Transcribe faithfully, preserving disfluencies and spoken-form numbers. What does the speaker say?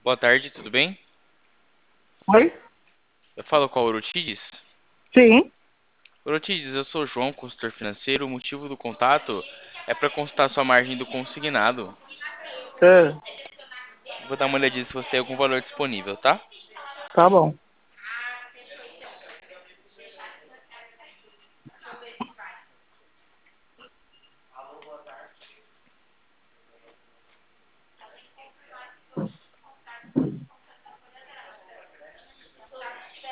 Boa tarde, tudo bem? Oi? Eu falo com a Orotides. Sim. Orotides, eu sou o João, consultor financeiro. O motivo do contato é para consultar sua margem do consignado. É, Vou dar uma olhadinha se você tem algum valor disponível, tá? tá bom.